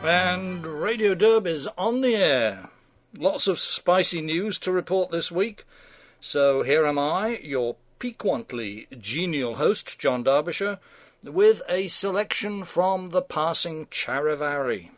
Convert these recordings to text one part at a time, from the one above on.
And Radio Derb is on the air. Lots of spicy news to report this week. So here am I, your piquantly genial host, John Derbyshire, with a selection from the passing Charivari.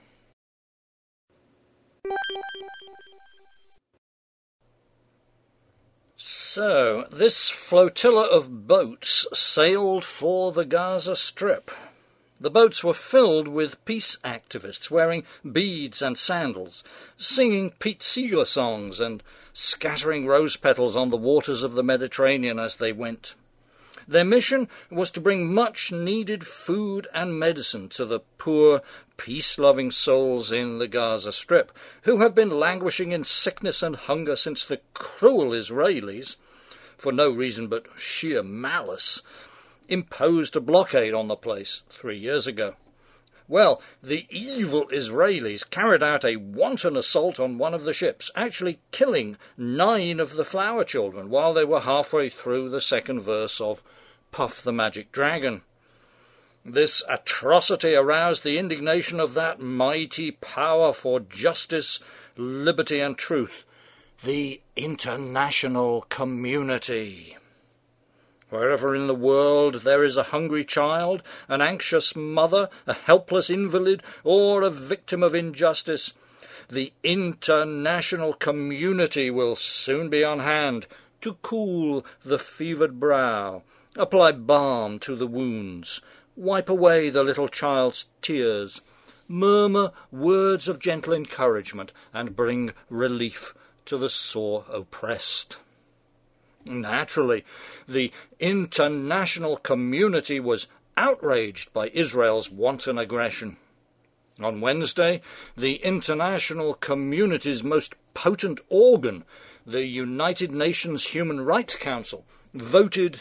So, this flotilla of boats sailed for the Gaza Strip. The boats were filled with peace activists wearing beads and sandals, singing Pete Seeger songs and scattering rose petals on the waters of the Mediterranean as they went. Their mission was to bring much-needed food and medicine to the poor, peace-loving souls in the Gaza Strip, who have been languishing in sickness and hunger since the cruel Israelis, for no reason but sheer malice, imposed a blockade on the place 3 years ago. Well, the evil Israelis carried out a wanton assault on one of the ships, actually killing 9 of the flower children while they were halfway through the second verse of Puff the Magic Dragon. This atrocity aroused the indignation of that mighty power for justice, liberty and truth, the international community. Wherever in the world there is a hungry child, an anxious mother, a helpless invalid, or a victim of injustice, the international community will soon be on hand to cool the fevered brow, apply balm to the wounds, wipe away the little child's tears, murmur words of gentle encouragement, and bring relief to the sore oppressed. Naturally, the international community was outraged by Israel's wanton aggression. On Wednesday, the international community's most potent organ, the United Nations Human Rights Council, voted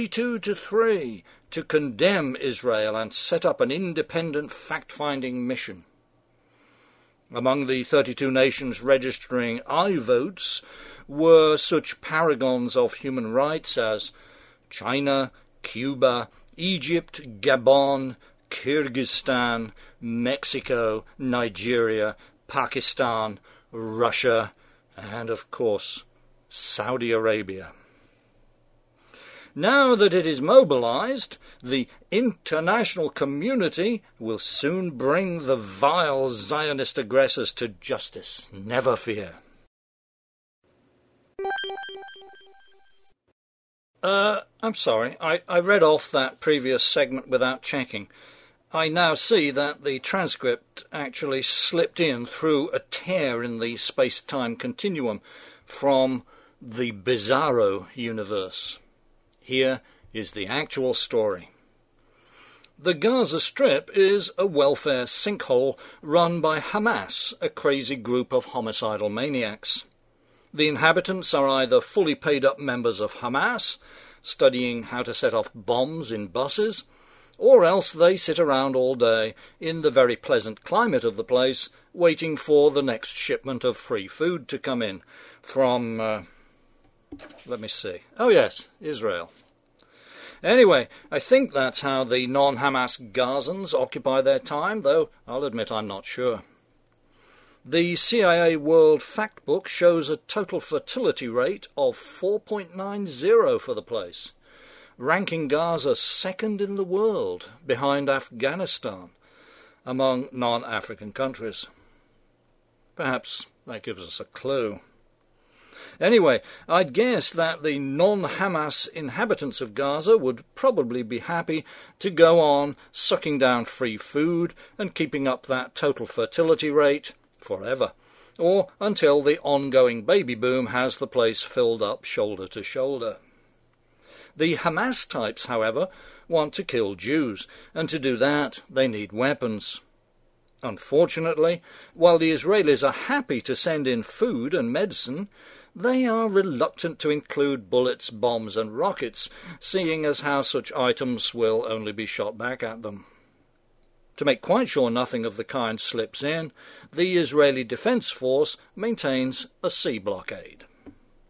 32-3 to condemn Israel and set up an independent fact-finding mission. Among the 32 nations registering aye votes were such paragons of human rights as China, Cuba, Egypt, Gabon, Kyrgyzstan, Mexico, Nigeria, Pakistan, Russia, and, of course, Saudi Arabia. Now that it is mobilized, the international community will soon bring the vile Zionist aggressors to justice. Never fear. I'm sorry, I read off that previous segment without checking. I now see that the transcript actually slipped in through a tear in the space-time continuum from the Bizarro universe. Here is the actual story. The Gaza Strip is a welfare sinkhole run by Hamas, a crazy group of homicidal maniacs. The inhabitants are either fully paid-up members of Hamas, studying how to set off bombs in buses, or else they sit around all day in the very pleasant climate of the place, waiting for the next shipment of free food to come in from, let me see. Oh yes, Israel. Anyway, I think that's how the non-Hamas Gazans occupy their time, though I'll admit I'm not sure. The CIA World Factbook shows a total fertility rate of 4.90 for the place, ranking Gaza second in the world, behind Afghanistan, among non-African countries. Perhaps that gives us a clue. Anyway, I'd guess that the non-Hamas inhabitants of Gaza would probably be happy to go on sucking down free food and keeping up that total fertility rate forever, or until the ongoing baby boom has the place filled up shoulder to shoulder. The Hamas types, however, want to kill Jews, and to do that they need weapons. Unfortunately, while the Israelis are happy to send in food and medicine, they are reluctant to include bullets, bombs and rockets, seeing as how such items will only be shot back at them. To make quite sure nothing of the kind slips in, the Israeli Defense Force maintains a sea blockade.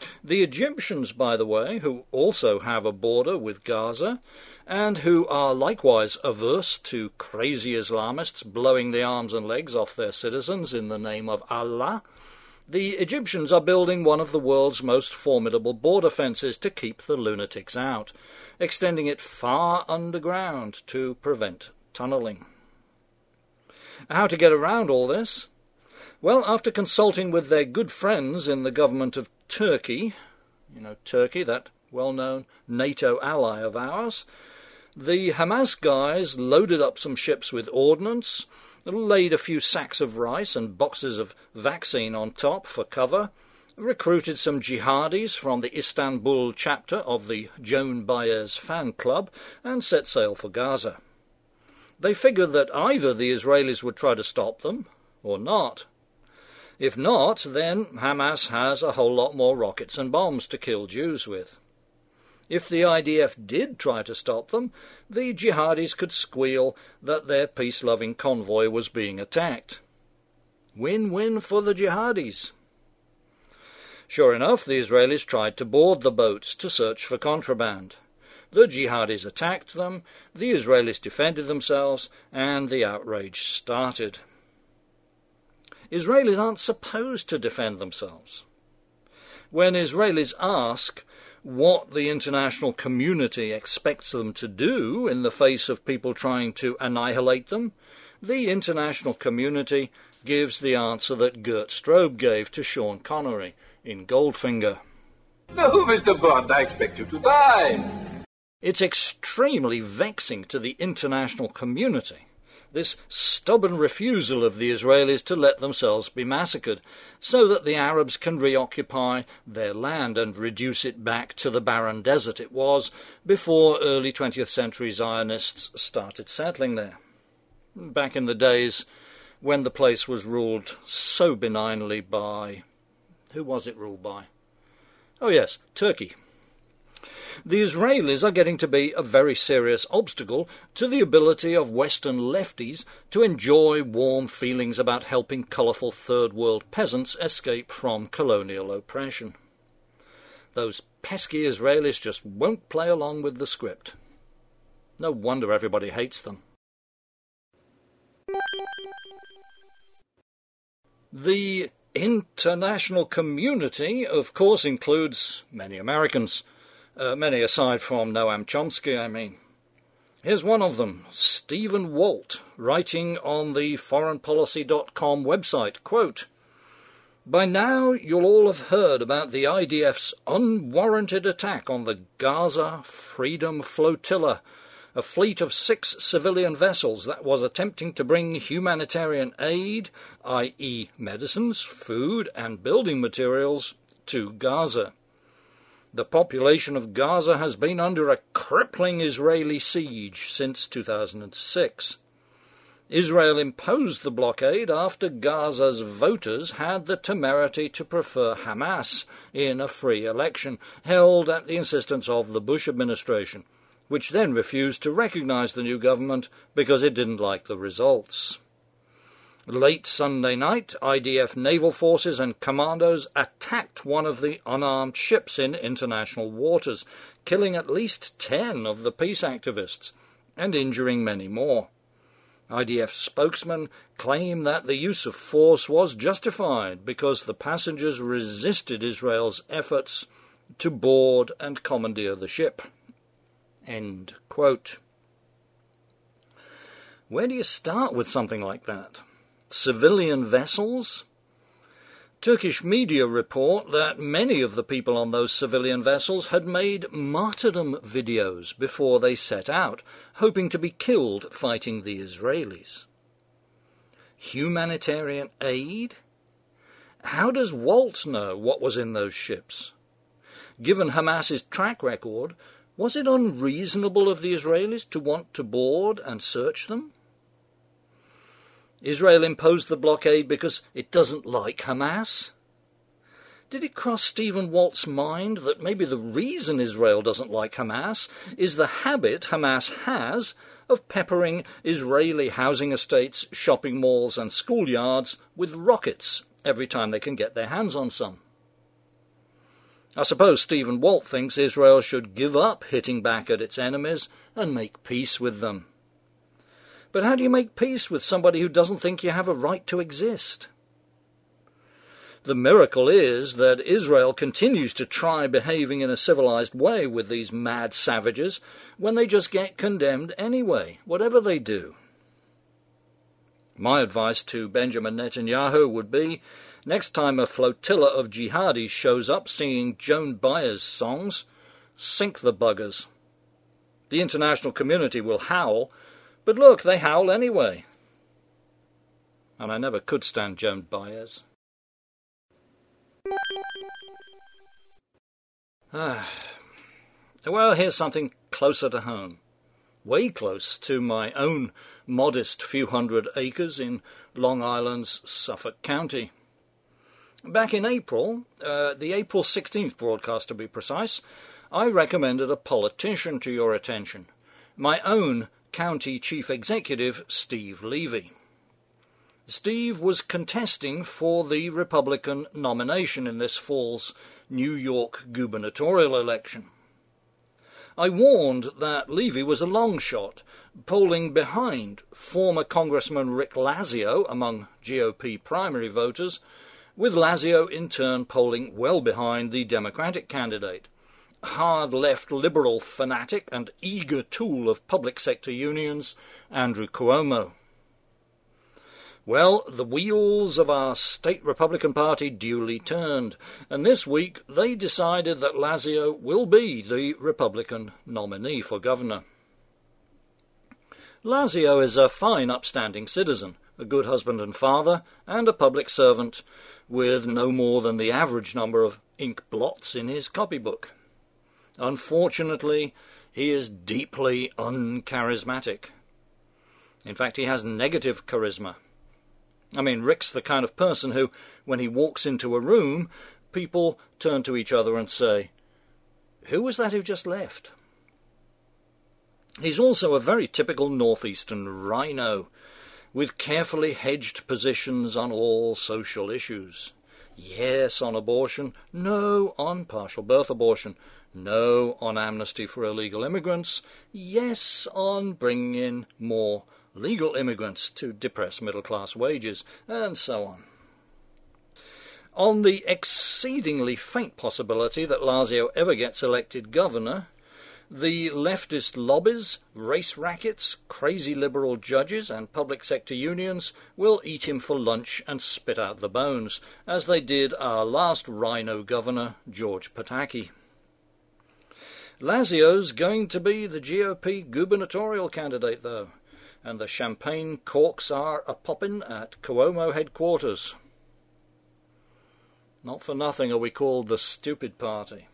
The Egyptians, by the way, who also have a border with Gaza, and who are likewise averse to crazy Islamists blowing the arms and legs off their citizens in the name of Allah, the Egyptians are building one of the world's most formidable border fences to keep the lunatics out, extending it far underground to prevent tunnelling. How to get around all this? Well, after consulting with their good friends in the government of Turkey, Turkey, that well-known NATO ally of ours, the Hamas guys loaded up some ships with ordnance, laid a few sacks of rice and boxes of vaccine on top for cover, recruited some jihadis from the Istanbul chapter of the Joan Baez fan club, and set sail for Gaza. They figured that either the Israelis would try to stop them, or not. If not, then Hamas has a whole lot more rockets and bombs to kill Jews with. If the IDF did try to stop them, the jihadis could squeal that their peace-loving convoy was being attacked. Win-win for the jihadis. Sure enough, the Israelis tried to board the boats to search for contraband. The jihadis attacked them, the Israelis defended themselves, and the outrage started. Israelis aren't supposed to defend themselves. When Israelis ask what the international community expects them to do in the face of people trying to annihilate them, the international community gives the answer that Gert Strobe gave to Sean Connery in Goldfinger. No, Mr. Bond, I expect you to die. It's extremely vexing to the international community, this stubborn refusal of the Israelis to let themselves be massacred, so that the Arabs can reoccupy their land and reduce it back to the barren desert it was before early 20th century Zionists started settling there. Back in the days when the place was ruled so benignly by... Who was it ruled by? Oh yes, Turkey. The Israelis are getting to be a very serious obstacle to the ability of Western lefties to enjoy warm feelings about helping colourful third world peasants escape from colonial oppression. Those pesky Israelis just won't play along with the script. No wonder everybody hates them. The international community, of course, includes many Americans. Many aside from Noam Chomsky, I mean. Here's one of them, Stephen Walt, writing on the foreignpolicy.com website, quote, "By now you'll all have heard about the IDF's unwarranted attack on the Gaza Freedom Flotilla, a fleet of 6 civilian vessels that was attempting to bring humanitarian aid, i.e. medicines, food and building materials, to Gaza. The population of Gaza has been under a crippling Israeli siege since 2006. Israel imposed the blockade after Gaza's voters had the temerity to prefer Hamas in a free election held at the insistence of the Bush administration, which then refused to recognize the new government because it didn't like the results. Late Sunday night, IDF naval forces and commandos attacked one of the unarmed ships in international waters, killing at least 10 of the peace activists and injuring many more. IDF spokesmen claim that the use of force was justified because the passengers resisted Israel's efforts to board and commandeer the ship." End quote. Where do you start with something like that? Civilian vessels? Turkish media report that many of the people on those civilian vessels had made martyrdom videos before they set out, hoping to be killed fighting the Israelis. Humanitarian aid? How does Walt know what was in those ships? Given Hamas's track record, was it unreasonable of the Israelis to want to board and search them? Israel imposed the blockade because it doesn't like Hamas? Did it cross Stephen Walt's mind that maybe the reason Israel doesn't like Hamas is the habit Hamas has of peppering Israeli housing estates, shopping malls and schoolyards with rockets every time they can get their hands on some? I suppose Stephen Walt thinks Israel should give up hitting back at its enemies and make peace with them. But how do you make peace with somebody who doesn't think you have a right to exist? The miracle is that Israel continues to try behaving in a civilized way with these mad savages when they just get condemned anyway, whatever they do. My advice to Benjamin Netanyahu would be, next time a flotilla of jihadis shows up singing Joan Baez songs, sink the buggers. The international community will howl, but look, they howl anyway. And I never could stand Joan Baez. Well, here's something closer to home. Way close to my own modest few hundred acres in Long Island's Suffolk County. Back in April, the April 16th broadcast to be precise, I recommended a politician to your attention, my own county chief executive, Steve Levy. Steve was contesting for the Republican nomination in this fall's New York gubernatorial election. I warned that Levy was a long shot, polling behind former Congressman Rick Lazio among GOP primary voters, with Lazio in turn polling well behind the Democratic candidate, hard-left liberal fanatic and eager tool of public sector unions, Andrew Cuomo. Well, the wheels of our state Republican Party duly turned, and this week they decided that Lazio will be the Republican nominee for governor. Lazio is a fine upstanding citizen, a good husband and father, and a public servant, with no more than the average number of ink blots in his copybook. Unfortunately, he is deeply uncharismatic. In fact, he has negative charisma. I mean, Rick's the kind of person who, when he walks into a room, people turn to each other and say, "Who was that who just left?" He's also a very typical northeastern rhino, with carefully hedged positions on all social issues. Yes on abortion, no on partial birth abortion, no on amnesty for illegal immigrants, yes on bringing in more legal immigrants to depress middle-class wages, and so on. On the exceedingly faint possibility that Lazio ever gets elected governor, the leftist lobbies, race rackets, crazy liberal judges, and public sector unions will eat him for lunch and spit out the bones, as they did our last rhino governor, George Pataki. Lazio's going to be the GOP gubernatorial candidate, though, and the champagne corks are a-poppin' at Cuomo headquarters. Not for nothing are we called the Stupid Party.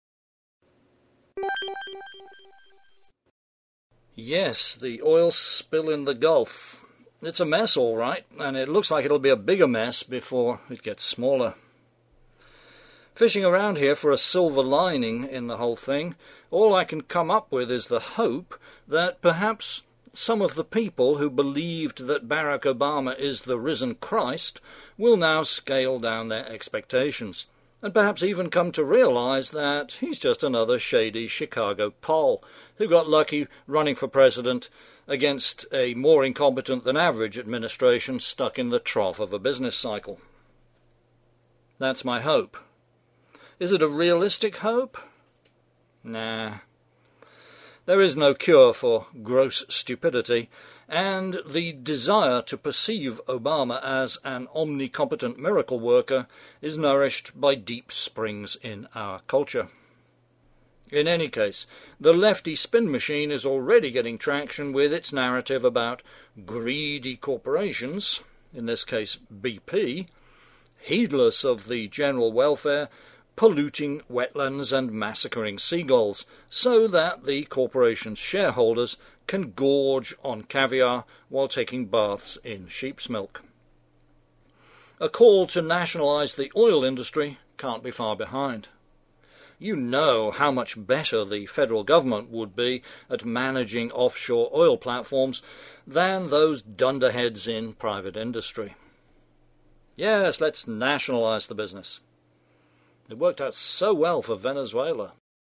Yes, the oil spill in the Gulf. It's a mess, all right, and it looks like it'll be a bigger mess before it gets smaller. Fishing around here for a silver lining in the whole thing, all I can come up with is the hope that perhaps some of the people who believed that Barack Obama is the risen Christ will now scale down their expectations, and perhaps even come to realize that he's just another shady Chicago Pole who got lucky running for president against a more incompetent than average administration stuck in the trough of a business cycle. That's my hope. Is it a realistic hope? Nah. There is no cure for gross stupidity, and the desire to perceive Obama as an omnicompetent miracle worker is nourished by deep springs in our culture. In any case, the lefty spin machine is already getting traction with its narrative about greedy corporations, in this case BP, heedless of the general welfare, polluting wetlands and massacring seagulls, so that the corporation's shareholders can gorge on caviar while taking baths in sheep's milk. A call to nationalize the oil industry can't be far behind. You know how much better the federal government would be at managing offshore oil platforms than those dunderheads in private industry. Yes, let's nationalize the business. It worked out so well for Venezuela.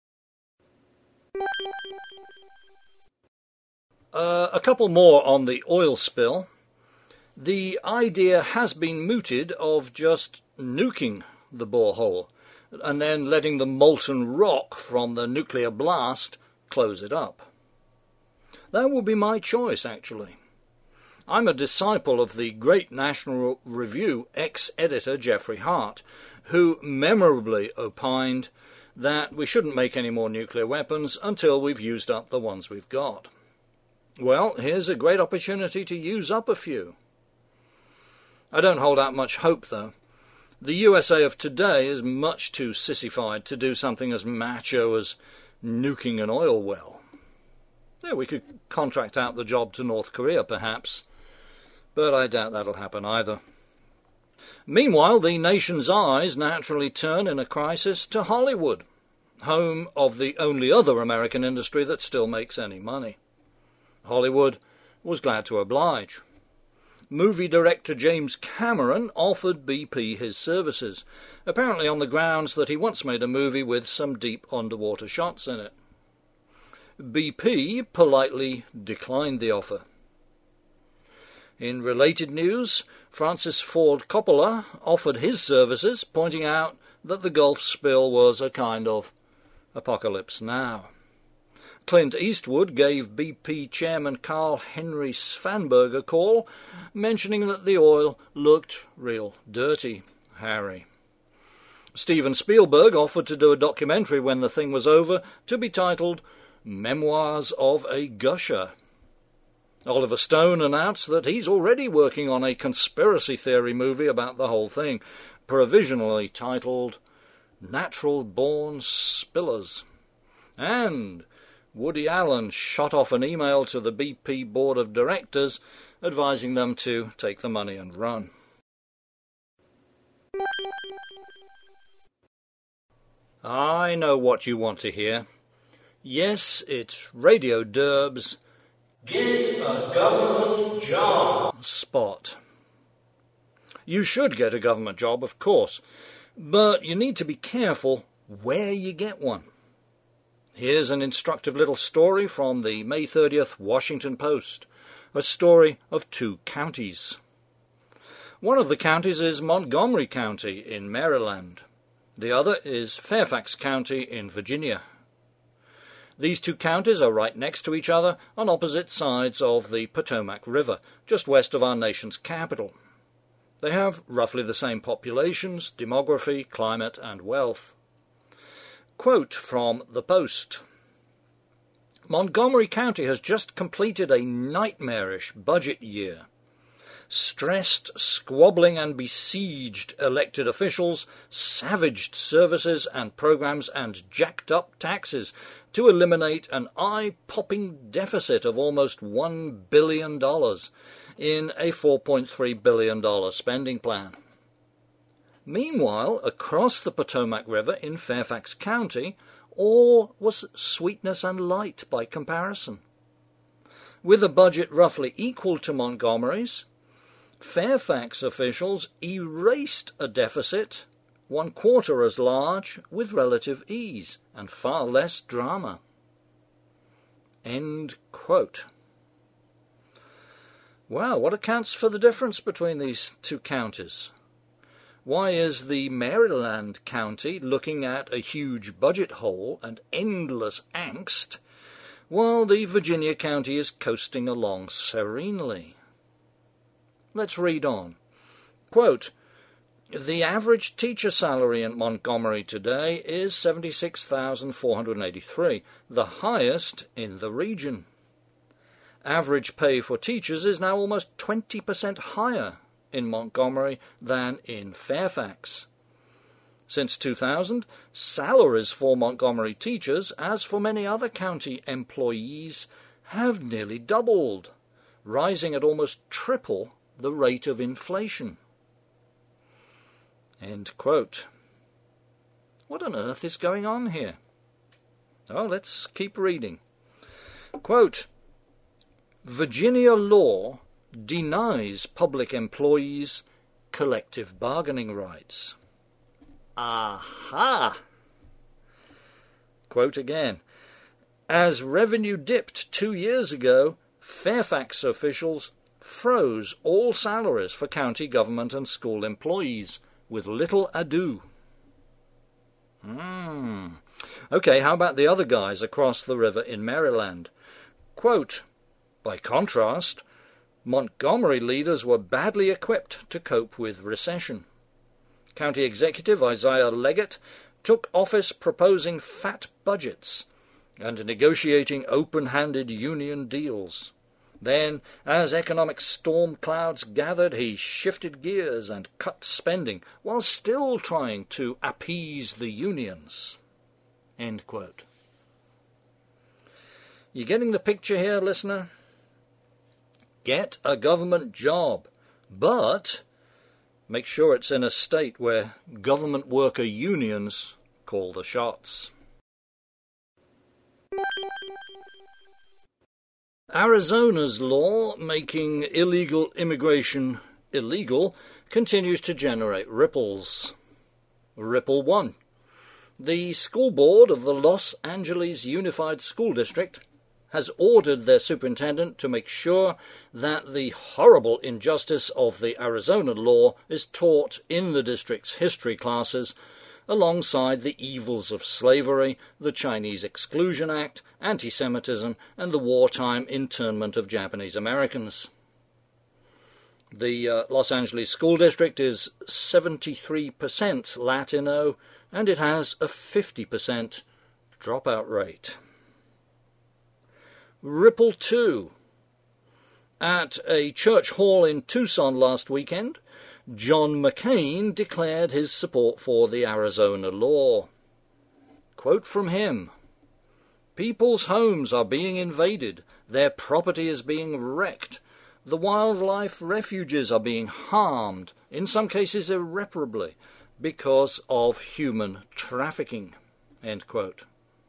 A couple more on the oil spill. The idea has been mooted of just nuking the borehole and then letting the molten rock from the nuclear blast close it up. That would be my choice, actually. I'm a disciple of the great National Review ex-editor Geoffrey Hart, who memorably opined that we shouldn't make any more nuclear weapons until we've used up the ones we've got. Well, here's a great opportunity to use up a few. I don't hold out much hope, though. The USA of today is much too sissified to do something as macho as nuking an oil well. Yeah, we could contract out the job to North Korea, perhaps, but I doubt that'll happen either. Meanwhile, the nation's eyes naturally turn in a crisis to Hollywood, home of the only other American industry that still makes any money. Hollywood was glad to oblige. Movie director James Cameron offered BP his services, apparently on the grounds that he once made a movie with some deep underwater shots in it. BP politely declined the offer. In related news, Francis Ford Coppola offered his services, pointing out that the Gulf spill was a kind of apocalypse now. Clint Eastwood gave BP chairman Carl Henry Svanberg a call, mentioning that the oil looked real dirty, Harry. Steven Spielberg offered to do a documentary when the thing was over, to be titled Memoirs of a Gusher. Oliver Stone announced that he's already working on a conspiracy theory movie about the whole thing, provisionally titled Natural Born Spillers. And Woody Allen shot off an email to the BP board of directors advising them to take the money and run. I know what you want to hear. Yes, it's Radio Derb's Get a Government Job spot. You should get a government job, of course, but you need to be careful where you get one. Here's an instructive little story from the May 30th Washington Post, a story of two counties. One of the counties is Montgomery County in Maryland. The other is Fairfax County in Virginia. These two counties are right next to each other on opposite sides of the Potomac River, just west of our nation's capital. They have roughly the same populations, demography, climate, and wealth. Quote from the Post. Montgomery County has just completed a nightmarish budget year. Stressed, squabbling and besieged elected officials savaged services and programs and jacked up taxes to eliminate an eye-popping deficit of almost $1 billion in a $4.3 billion spending plan. Meanwhile, across the Potomac River in Fairfax County, all was sweetness and light by comparison. With a budget roughly equal to Montgomery's, Fairfax officials erased a deficit 1/4 as large with relative ease and far less drama. End quote. Well, what accounts for the difference between these two counties? Why is the Maryland county looking at a huge budget hole and endless angst, while the Virginia county is coasting along serenely? Let's read on. Quote, the average teacher salary in Montgomery today is $76,483, the highest in the region. Average pay for teachers is now almost 20% higher in Montgomery than in Fairfax. Since 2000, salaries for Montgomery teachers, as for many other county employees, have nearly doubled, rising at almost triple the rate of inflation. End quote. What on earth is going on here? Oh, let's keep reading. Quote, Virginia law denies public employees collective bargaining rights. Aha! Quote again. As revenue dipped 2 years ago, Fairfax officials froze all salaries for county government and school employees with little ado. Okay, how about the other guys across the river in Maryland? Quote, by contrast, Montgomery leaders were badly equipped to cope with recession. County Executive Isaiah Leggett took office proposing fat budgets and negotiating open-handed union deals. Then, as economic storm clouds gathered, he shifted gears and cut spending while still trying to appease the unions. End quote. You getting the picture here, listener? Get a government job, but make sure it's in a state where government worker unions call the shots. Arizona's law making illegal immigration illegal continues to generate ripples. Ripple 1. The school board of the Los Angeles Unified School District has ordered their superintendent to make sure that the horrible injustice of the Arizona law is taught in the district's history classes, alongside the evils of slavery, the Chinese Exclusion Act, anti-Semitism, and the wartime internment of Japanese Americans. The Los Angeles School District is 73% Latino, and it has a 50% dropout rate. Ripple 2. At a church hall in Tucson last weekend, John McCain declared his support for the Arizona law. Quote from him, "People's homes are being invaded, their property is being wrecked, the wildlife refuges are being harmed, in some cases irreparably, because of human trafficking." End quote.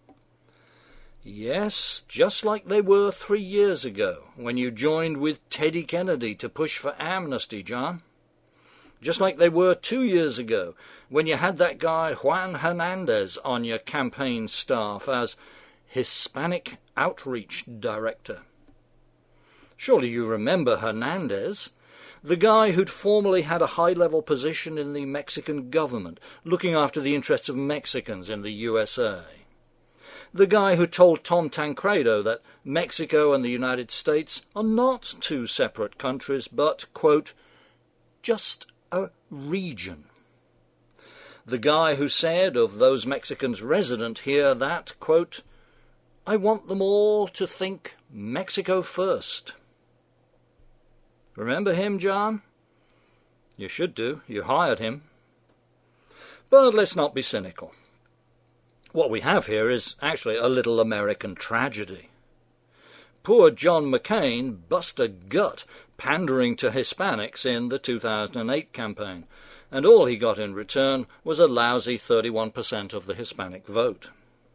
Yes, just like they were 3 years ago, when you joined with Teddy Kennedy to push for amnesty, John. Just like they were 2 years ago, when you had that guy Juan Hernandez on your campaign staff as Hispanic Outreach Director. Surely you remember Hernandez, the guy who'd formerly had a high-level position in the Mexican government, looking after the interests of Mexicans in the USA. The guy who told Tom Tancredo that Mexico and the United States are not two separate countries, but, quote, just a region. The guy who said of those Mexicans resident here that, quote, I want them all to think Mexico first. Remember him, John? You should do. You hired him. But let's not be cynical. What we have here is actually a little American tragedy. Poor John McCain bust a gut pandering to Hispanics in the 2008 campaign, and all he got in return was a lousy 31% of the Hispanic vote.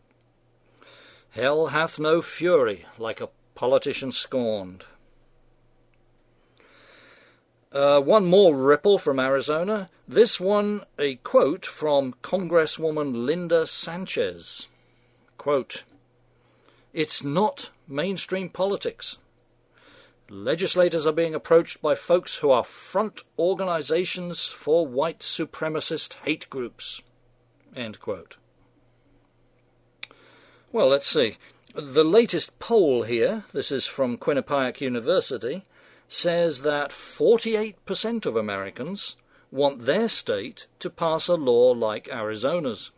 Hell hath no fury like a politician scorned. One more ripple from Arizona. This one, a quote from Congresswoman Linda Sanchez. Quote, "It's not mainstream politics. Legislators are being approached by folks who are front organizations for white supremacist hate groups." End quote. Well, let's see. The latest poll here, this is from Quinnipiac University, says that 48% of Americans want their state to pass a law like Arizona's.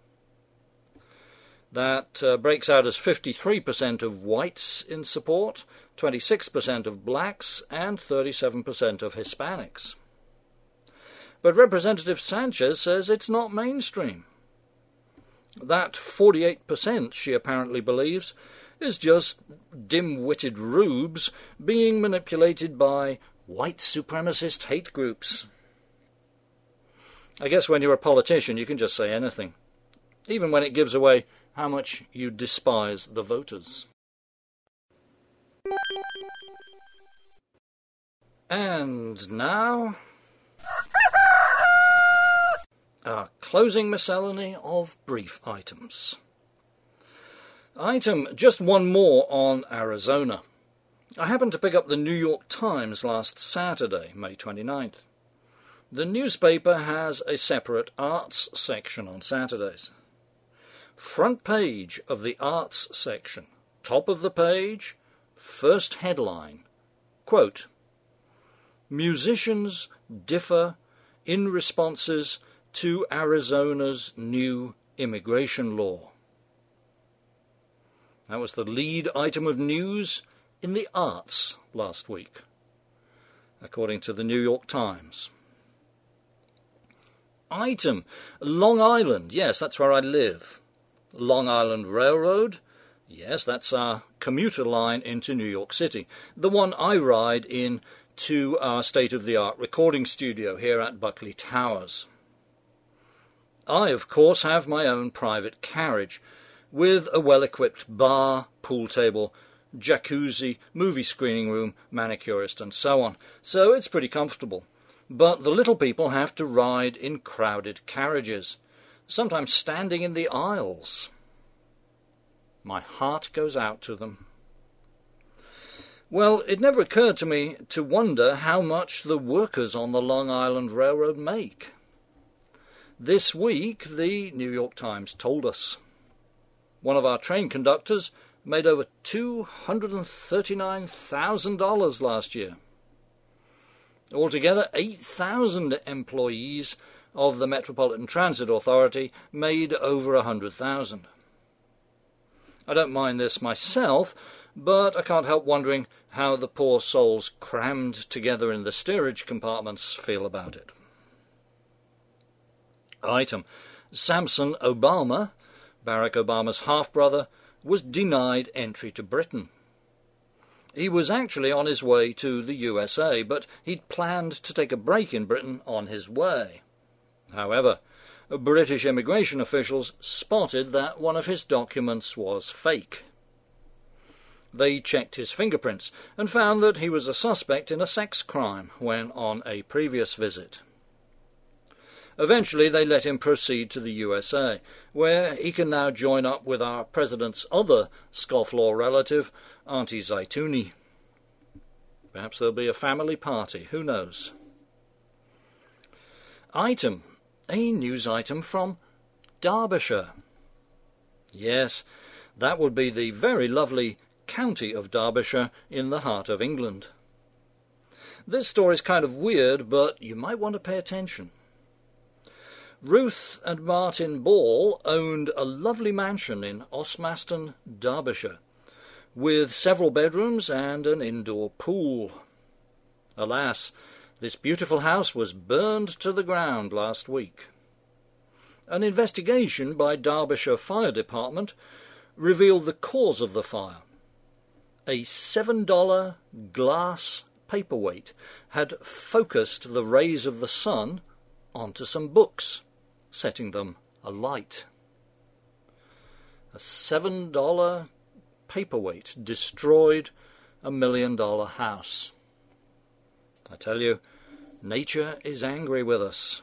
That breaks out as 53% of whites in support, 26% of blacks, and 37% of Hispanics. But Representative Sanchez says it's not mainstream. That 48%, she apparently believes, is just dim-witted rubes being manipulated by white supremacist hate groups. I guess when you're a politician, you can just say anything, even when it gives away how much you despise the voters. And now, Our closing miscellany of brief items. Just one more on Arizona. I happened to pick up the New York Times last Saturday, May 29th. The newspaper has a separate arts section on Saturdays. Front page of the arts section, top of the page, first headline, quote, "Musicians differ in responses to Arizona's new immigration law." That was the lead item of news in the arts last week, according to the New York Times. Item, Long Island, yes, that's where I live. Long Island Railroad, yes, that's our commuter line into New York City, the one I ride in to our state-of-the-art recording studio here at Buckley Towers. I, of course, have my own private carriage, with a well-equipped bar, pool table, jacuzzi, movie screening room, manicurist, and so on, so it's pretty comfortable. But the little people have to ride in crowded carriages, sometimes standing in the aisles. My heart goes out to them. Well, it never occurred to me to wonder how much the workers on the Long Island Railroad make. This week, the New York Times told us. One of our train conductors made over $239,000 last year. Altogether, 8,000 employees of the Metropolitan Transit Authority made over $100,000. I don't mind this myself, but I can't help wondering how the poor souls crammed together in the steerage compartments feel about it. Item, Samson Obama, Barack Obama's half-brother, was denied entry to Britain. He was actually on his way to the USA, but he'd planned to take a break in Britain on his way. However, British immigration officials spotted that one of his documents was fake. They checked his fingerprints and found that he was a suspect in a sex crime when on a previous visit. Eventually, they let him proceed to the USA, where he can now join up with our president's other scofflaw relative, Auntie Zaytouni. Perhaps there'll be a family party, who knows? Item, a news item from Derbyshire. Yes, that would be the very lovely county of Derbyshire in the heart of England. This story's kind of weird, but you might want to pay attention. Ruth and Martin Ball owned a lovely mansion in Osmaston, Derbyshire, with several bedrooms and an indoor pool. Alas, this beautiful house was burned to the ground last week. An investigation by Derbyshire Fire Department revealed the cause of the fire. A $7 glass paperweight had focused the rays of the sun onto some books, setting them alight. A $7 paperweight destroyed a $1 million house. I tell you, nature is angry with us.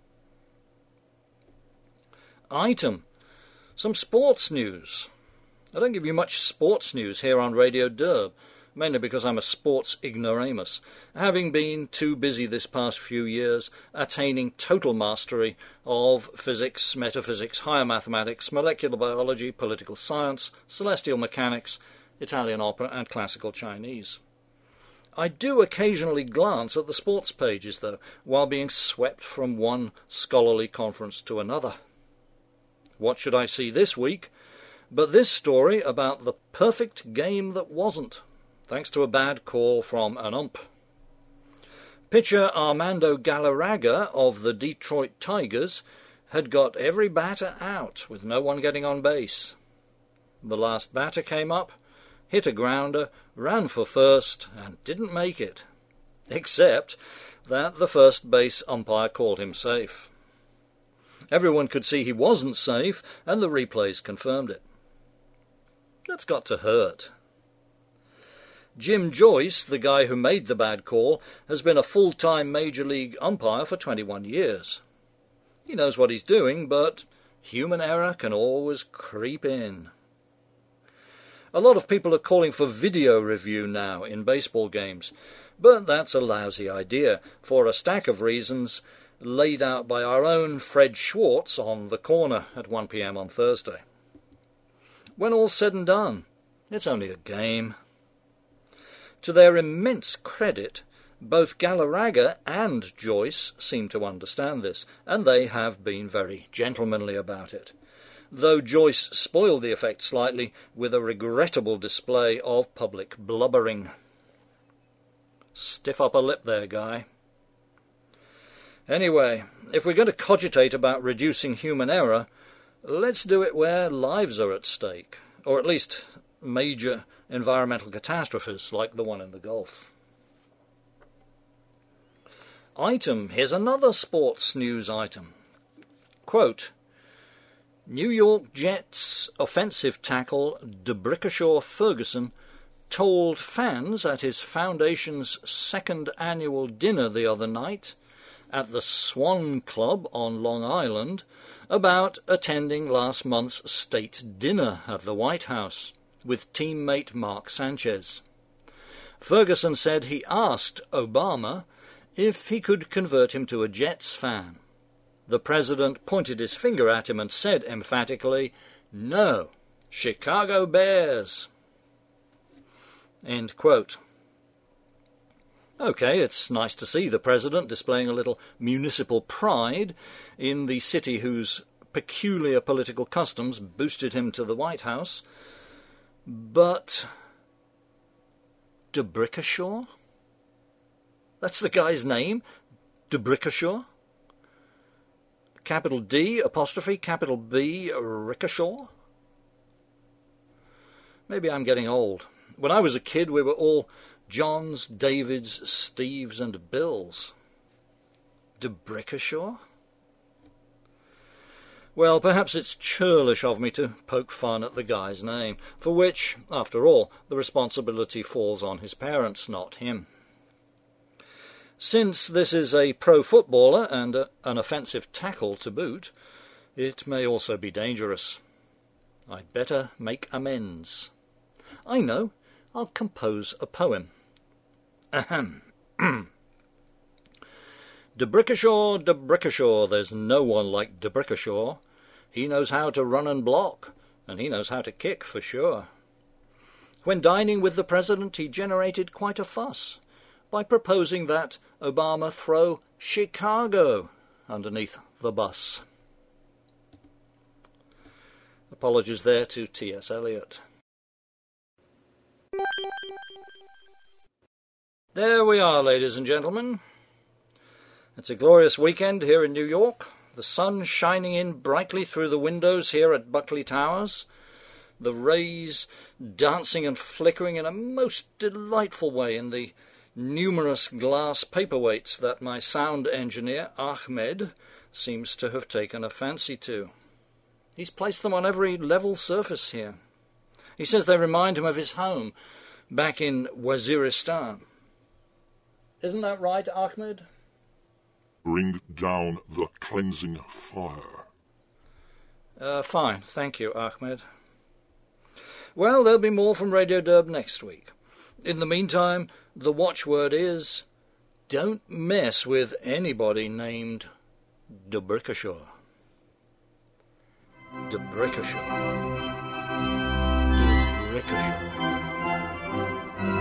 Item, some sports news. I don't give you much sports news here on Radio Derb, mainly because I'm a sports ignoramus, having been too busy this past few years attaining total mastery of physics, metaphysics, higher mathematics, molecular biology, political science, celestial mechanics, Italian opera, and classical Chinese. I do occasionally glance at the sports pages, though, while being swept from one scholarly conference to another. What should I see this week but this story about the perfect game that wasn't, thanks to a bad call from an ump. Pitcher Armando Galarraga of the Detroit Tigers had got every batter out, with no one getting on base. The last batter came up, hit a grounder, ran for first, and didn't make it, except that the first base umpire called him safe. Everyone could see he wasn't safe, and the replays confirmed it. That's got to hurt. Jim Joyce, the guy who made the bad call, has been a full-time Major League umpire for 21 years. He knows what he's doing, but human error can always creep in. A lot of people are calling for video review now in baseball games, but that's a lousy idea for a stack of reasons laid out by our own Fred Schwartz on The Corner at 1 p.m. on Thursday. When all's said and done, it's only a game. To their immense credit, both Galarraga and Joyce seem to understand this, and they have been very gentlemanly about it, though Joyce spoiled the effect slightly with a regrettable display of public blubbering. Stiff upper lip there, Guy. Anyway, if we're going to cogitate about reducing human error, let's do it where lives are at stake, or at least major environmental catastrophes like the one in the Gulf. Here's another sports news item. Quote, New York Jets offensive tackle D'Brickashaw Ferguson told fans at his foundation's second annual dinner the other night at the Swan Club on Long Island about attending last month's state dinner at the White House with teammate Mark Sanchez. Ferguson said he asked Obama if he could convert him to a Jets fan. The president pointed his finger at him and said emphatically, "No, Chicago Bears." End quote. Okay, it's nice to see the president displaying a little municipal pride in the city whose peculiar political customs boosted him to the White House. But D'Brickashaw? That's the guy's name? D'Brickashaw? Capital D, apostrophe, capital B, Rickashaw? Maybe I'm getting old. When I was a kid, we were all Johns, Davids, Steves, and Bills. D'Brickashaw? Well, perhaps it's churlish of me to poke fun at the guy's name, for which, after all, the responsibility falls on his parents, not him. Since this is a pro footballer and an offensive tackle to boot, it may also be dangerous. I'd better make amends. I know, I'll compose a poem. Ahem. D'Brickashaw, D'Brickashaw, there's no one like D'Brickashaw. He knows how to run and block, and he knows how to kick for sure. When dining with the president, he generated quite a fuss by proposing that Obama throw Chicago underneath the bus. Apologies there to T.S. Eliot. There we are, ladies and gentlemen. It's a glorious weekend here in New York. The sun shining in brightly through the windows here at Buckley Towers. The rays dancing and flickering in a most delightful way in the numerous glass paperweights that my sound engineer, Ahmed, seems to have taken a fancy to. He's placed them on every level surface here. He says they remind him of his home back in Waziristan. Isn't that right, Ahmed? Bring down the cleansing fire. Fine, thank you, Ahmed. Well, there'll be more from Radio Derb next week. In the meantime, the watchword is, don't mess with anybody named D'Brickashaw. D'Brickashaw. D'Brickashaw.